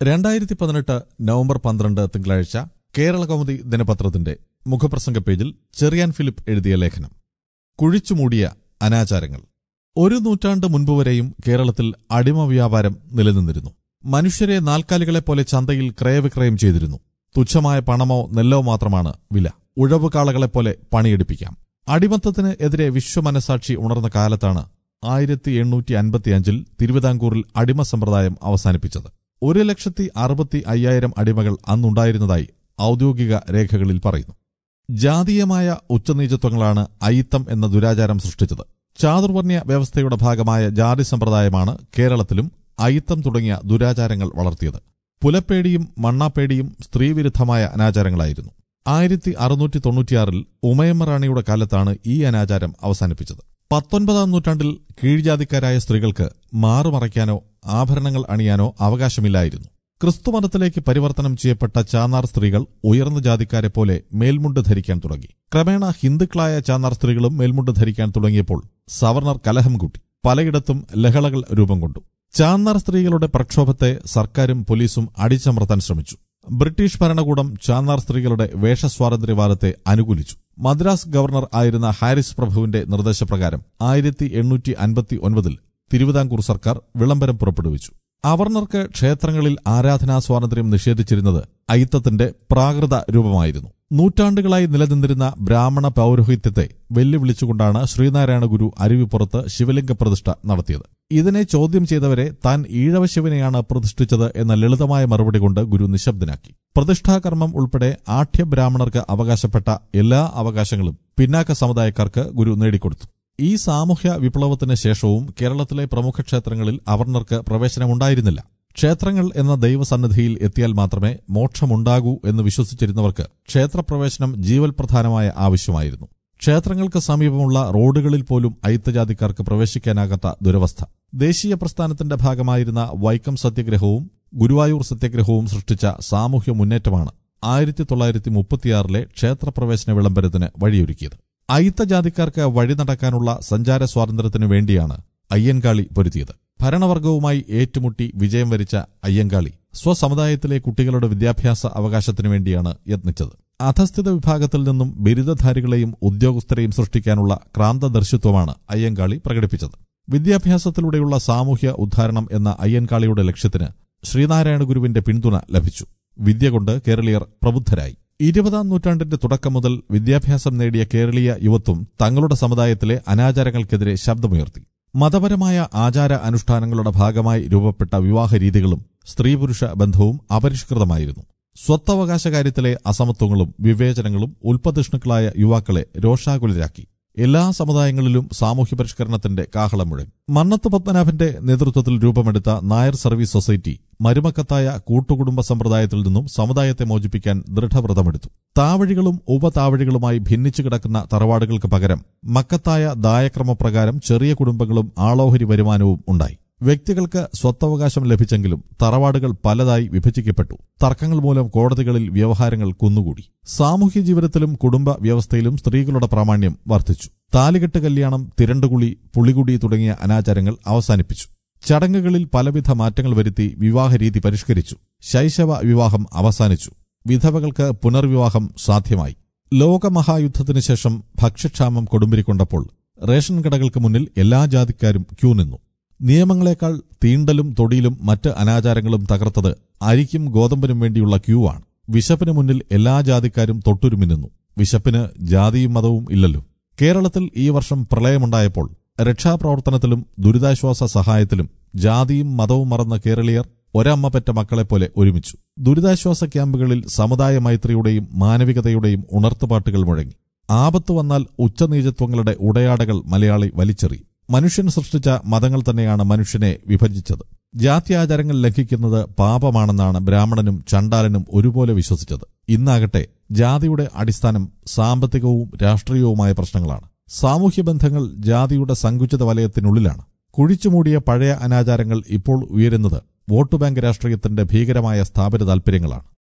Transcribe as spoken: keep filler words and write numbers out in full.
രണ്ടായിരത്തി പതിനെട്ട് നവംബർ പന്ത്രണ്ട് തിങ്കളാഴ്ച കേരളകൗമുദി ദിനപത്രത്തിന്റെ മുഖപ്രസംഗ പേജിൽ ചെറിയാൻ ഫിലിപ്പ് എഴുതിയ ലേഖനം. കുഴിച്ചുമൂടിയ അനാചാരങ്ങൾ. ഒരു നൂറ്റാണ്ട് മുൻപുവരെയും കേരളത്തിൽ അടിമ വ്യാപാരം നിലനിന്നിരുന്നു. മനുഷ്യരെ നാൽക്കാലികളെപ്പോലെ ചന്തയിൽ ക്രയവിക്രയം ചെയ്തിരുന്നു. തുച്ഛമായ പണമോ നെല്ലോ മാത്രമാണ് വില. ഉഴവുകാളകളെപ്പോലെ പണിയെടുപ്പിക്കാം. അടിമത്തത്തിന് എതിരെ വിശ്വമനസാക്ഷി ഉണർന്ന കാലത്താണ് ആയിരത്തി എണ്ണൂറ്റി അൻപത്തിയഞ്ചിൽ തിരുവിതാംകൂറിൽ അടിമ സമ്പ്രദായം അവസാനിപ്പിച്ചത്. ഒരു ലക്ഷത്തി അറുപത്തി അയ്യായിരം അടിമകൾ അന്നുണ്ടായിരുന്നതായി ഔദ്യോഗിക രേഖകളിൽ പറയുന്നു. ജാതീയമായ ഉച്ചനീചത്വങ്ങളാണ് അയിത്തം എന്ന ദുരാചാരം സൃഷ്ടിച്ചത്. ചാതുർവർണ്ണ്യ വ്യവസ്ഥയുടെ ഭാഗമായ ജാതി സമ്പ്രദായമാണ് കേരളത്തിലും അയിത്തം തുടങ്ങിയ ദുരാചാരങ്ങൾ വളർത്തിയത്. പുലപ്പേടിയും മണ്ണാപ്പേടിയും സ്ത്രീവിരുദ്ധമായ അനാചാരങ്ങളായിരുന്നു. ആയിരത്തി അറുന്നൂറ്റി തൊണ്ണൂറ്റിയാറിൽ ഉമയമ്മ റാണിയുടെ കാലത്താണ് ഈ അനാചാരം അവസാനിപ്പിച്ചത്. പത്തൊൻപതാം നൂറ്റാണ്ടിൽ കീഴ്ജാതിക്കാരായ സ്ത്രീകൾക്ക് മാറുമറയ്ക്കാനോ ആഭരണങ്ങൾ അണിയാനോ അവകാശമില്ലായിരുന്നു. ക്രിസ്തുമതത്തിലേക്ക് പരിവർത്തനം ചെയ്യപ്പെട്ട ചാന്നാർ സ്ത്രീകൾ ഉയർന്ന ജാതിക്കാരെ പോലെ മേൽമുണ്ട് ധരിക്കാൻ തുടങ്ങി. ക്രമേണ ഹിന്ദുക്കളായ ചാന്നാർ സ്ത്രീകളും മേൽമുണ്ട് ധരിക്കാൻ തുടങ്ങിയപ്പോൾ സവർണർ കലഹം കൂട്ടി. പലയിടത്തും ലഹളകൾ രൂപം കൊണ്ടു. ചാന്നാർ സ്ത്രീകളുടെ പ്രക്ഷോഭത്തെ സർക്കാരും പോലീസും അടിച്ചമർത്താൻ ശ്രമിച്ചു. ബ്രിട്ടീഷ് ഭരണകൂടം ചാന്നാർ സ്ത്രീകളുടെ വേഷസ്വാതന്ത്ര്യവാദത്തെ അനുകൂലിച്ചു. മദ്രാസ് ഗവർണർ ആയിരുന്ന ഹാരിസ് പ്രഭുവിന്റെ നിർദ്ദേശപ്രകാരം ആയിരത്തി എണ്ണൂറ്റി അൻപത്തി ഒൻപതിൽ തിരുവിതാംകൂർ സർക്കാർ വിളംബരം പുറപ്പെടുവിച്ചു. അവർണർക്ക് ക്ഷേത്രങ്ങളിൽ ആരാധനാ സ്വാതന്ത്ര്യം നിഷേധിച്ചിരുന്നത് അയിത്തത്തിന്റെ പ്രാകൃത രൂപമായിരുന്നു. നൂറ്റാണ്ടുകളായി നിലനിന്നിരുന്ന ബ്രാഹ്മണ പൌരോഹിത്യത്തെ വെല്ലുവിളിച്ചുകൊണ്ടാണ് ശ്രീനാരായണ ഗുരു അരുവിപ്പുറത്ത് ശിവലിംഗ പ്രതിഷ്ഠ നടത്തിയത്. ഇതിനെ ചോദ്യം ചെയ്തവരെ താൻ ഈഴവ ശിവനെയാണ് പ്രതിഷ്ഠിച്ചത് എന്ന ലളിതമായ മറുപടി കൊണ്ട് ഗുരു നിശബ്ദനാക്കി. പ്രതിഷ്ഠാകർമ്മം ഉൾപ്പെടെ ആഠ്യബ്രാഹ്മണർക്ക് അവകാശപ്പെട്ട എല്ലാ അവകാശങ്ങളും പിന്നാക്ക സമുദായക്കാർക്ക് ഗുരു നേടിക്കൊടുത്തു. ഈ സാമൂഹ്യ വിപ്ലവത്തിന് ശേഷവും കേരളത്തിലെ പ്രമുഖ ക്ഷേത്രങ്ങളിൽ അവർണർക്ക് പ്രവേശനമുണ്ടായിരുന്നില്ല. ക്ഷേത്രങ്ങൾ എന്ന ദൈവസന്നിധിയിൽ എത്തിയാൽ മാത്രമേ മോക്ഷമുണ്ടാകൂ എന്ന് വിശ്വസിച്ചിരുന്നവർക്ക് ക്ഷേത്രപ്രവേശനം ജീവൽപ്രധാനമായ ആവശ്യമായിരുന്നു. ക്ഷേത്രങ്ങൾക്ക് സമീപമുള്ള റോഡുകളിൽ പോലും അയിത്തജാതിക്കാർക്ക് പ്രവേശിക്കാനാകാത്ത ദുരവസ്ഥ. ദേശീയ പ്രസ്ഥാനത്തിന്റെ ഭാഗമായിരുന്ന വൈക്കം സത്യഗ്രഹവും ഗുരുവായൂർ സത്യഗ്രഹവും സൃഷ്ടിച്ച സാമൂഹ്യ മുന്നേറ്റമാണ് ആയിരത്തി തൊള്ളായിരത്തി മുപ്പത്തിയാറിലെ ക്ഷേത്രപ്രവേശന വിളംബരത്തിന് വഴിയൊരുക്കിയത്. അയിത്തജാതിക്കാർക്ക് വഴി നടക്കാനുള്ള സഞ്ചാര സ്വാതന്ത്ര്യത്തിനു വേണ്ടിയാണ് അയ്യൻകാളി പൊരുതിയത്. ഭരണവർഗവുമായി ഏറ്റുമുട്ടി വിജയം വരിച്ച അയ്യങ്കാളി സ്വസമുദായത്തിലെ കുട്ടികളുടെ വിദ്യാഭ്യാസ അവകാശത്തിനു വേണ്ടിയാണ് യത്നിച്ചത്. അധസ്ഥിത വിഭാഗത്തിൽ നിന്നും ബിരുദധാരികളെയും ഉദ്യോഗസ്ഥരെയും സൃഷ്ടിക്കാനുള്ള ക്രാന്തദർശിത്വമാണ് അയ്യങ്കാളി പ്രകടിപ്പിച്ചത്. വിദ്യാഭ്യാസത്തിലൂടെയുള്ള സാമൂഹ്യ ഉദ്ധാരണം എന്ന അയ്യൻകാളിയുടെ ലക്ഷ്യത്തിന് ശ്രീനാരായണ ഗുരുവിന്റെ പിന്തുണ ലഭിച്ചു. വിദ്യ കൊണ്ട് കേരളീയർ പ്രബുദ്ധരായി. ഇരുപതാം നൂറ്റാണ്ടിന്റെ തുടക്കം മുതൽ വിദ്യാഭ്യാസം നേടിയ കേരളീയ യുവത്വം തങ്ങളുടെ സമുദായത്തിലെ അനാചാരങ്ങൾക്കെതിരെ ശബ്ദമുയർത്തി. മതപരമായ ആചാര അനുഷ്ഠാനങ്ങളുടെ ഭാഗമായി രൂപപ്പെട്ട വിവാഹ രീതികളും സ്ത്രീപുരുഷ ബന്ധവും അപരിഷ്കൃതമായിരുന്നു. സ്വത്തവകാശ കാര്യത്തിലെ അസമത്വങ്ങളും വിവേചനങ്ങളും ഉൽപ്പതിഷ്ണുക്കളായ യുവാക്കളെ രോഷാകുലരാക്കി. എല്ലാ സമുദായങ്ങളിലും സാമൂഹ്യ പരിഷ്കരണത്തിന്റെ കാഹളം മുഴങ്ങി. മന്നത്ത് പത്മനാഭന്റെ നേതൃത്വത്തിൽ രൂപമെടുത്ത നായർ സർവീസ് സൊസൈറ്റി മരുമക്കത്തായ കൂട്ടുകുടുംബ സമ്പ്രദായത്തിൽ നിന്നും സമുദായത്തെ മോചിപ്പിക്കാൻ ദൃഢവ്രതമെടുത്തു. താവഴികളും ഉപതാവഴികളുമായി ഭിന്നിച്ചു കിടക്കുന്ന തറവാടുകൾക്ക് പകരം മക്കത്തായ ദായക്രമപ്രകാരം ചെറിയ കുടുംബങ്ങളും ആളോഹരി വരുമാനവും ഉണ്ടായി. വ്യക്തികൾക്ക് സ്വത്തവകാശം ലഭിച്ചെങ്കിലും തറവാടുകൾ പലതായി വിഭജിക്കപ്പെട്ടു. തർക്കങ്ങൾ മൂലം കോടതികളിൽ വ്യവഹാരങ്ങൾ കുന്നുകൂടി. സാമൂഹ്യ ജീവിതത്തിലും കുടുംബ വ്യവസ്ഥയിലും സ്ത്രീകളുടെ പ്രാമാണ്യം വർദ്ധിച്ചു. താലികെട്ട് കല്യാണം, തിരണ്ടുകുളി, പുളികുടി തുടങ്ങിയ അനാചാരങ്ങൾ അവസാനിപ്പിച്ചു. ചടങ്ങുകളിൽ പലവിധ മാറ്റങ്ങൾ വരുത്തി വിവാഹരീതി പരിഷ്കരിച്ചു. ശൈശവ വിവാഹം അവസാനിച്ചു. വിധവകൾക്ക് പുനർവിവാഹം സാധ്യമായി. ലോകമഹായുദ്ധത്തിനു ശേഷം ഭക്ഷ്യക്ഷാമം കൊടുമ്പിരിക്കൊണ്ടപ്പോൾ റേഷൻ കടകൾക്ക് മുന്നിൽ എല്ലാ ജാതിക്കാരും ക്യൂ നിന്നു. നിയമങ്ങളെക്കാൾ തീണ്ടലും തൊടിയിലും മറ്റ് അനാചാരങ്ങളും തകർത്തത് അരിക്കും ഗോതമ്പിനും വേണ്ടിയുള്ള ക്യൂ ആണ്. വിശപ്പിന് മുന്നിൽ എല്ലാ ജാതിക്കാരും തൊട്ടുരുമിന്നുന്നു. വിശപ്പിന് ജാതിയും മതവും ഇല്ലല്ലോ. കേരളത്തിൽ ഈ വർഷം പ്രളയമുണ്ടായപ്പോൾ രക്ഷാപ്രവർത്തനത്തിലും ദുരിതാശ്വാസ സഹായത്തിലും ജാതിയും മതവും മറന്ന കേരളീയർ ഒരമ്മ പെറ്റ മക്കളെപ്പോലെ ഒരുമിച്ചു. ദുരിതാശ്വാസ ക്യാമ്പുകളിൽ സമുദായ മൈത്രിയുടെയും മാനവികതയുടെയും ഉണർത്തുപാട്ടുകൾ മുഴങ്ങി. ആപത്ത് വന്നാൽ ഉച്ചനീചത്വങ്ങളുടെ ഉടയാടകൾ മലയാളി വലിച്ചെറിയും. മനുഷ്യൻ സൃഷ്ടിച്ച മതങ്ങൾ തന്നെയാണ് മനുഷ്യനെ വിഭജിച്ചത്. ജാത്യാചാരങ്ങൾ ലംഘിക്കുന്നത് പാപമാണെന്നാണ് ബ്രാഹ്മണനും ചണ്ടാലനും ഒരുപോലെ വിശ്വസിച്ചത്. ഇന്നാകട്ടെ ജാതിയുടെ അടിസ്ഥാനം സാമ്പത്തികവും രാഷ്ട്രീയവുമായ പ്രശ്നങ്ങളാണ്. സാമൂഹ്യ ബന്ധങ്ങൾ ജാതിയുടെ സങ്കുചിത വലയത്തിനുള്ളിലാണ്. കുഴിച്ചുമൂടിയ പഴയ അനാചാരങ്ങൾ ഇപ്പോൾ ഉയരുന്നത് വോട്ട് ബാങ്ക് രാഷ്ട്രീയത്തിന്റെ ഭീകരമായ സ്ഥാപിത താൽപര്യങ്ങളാണ്.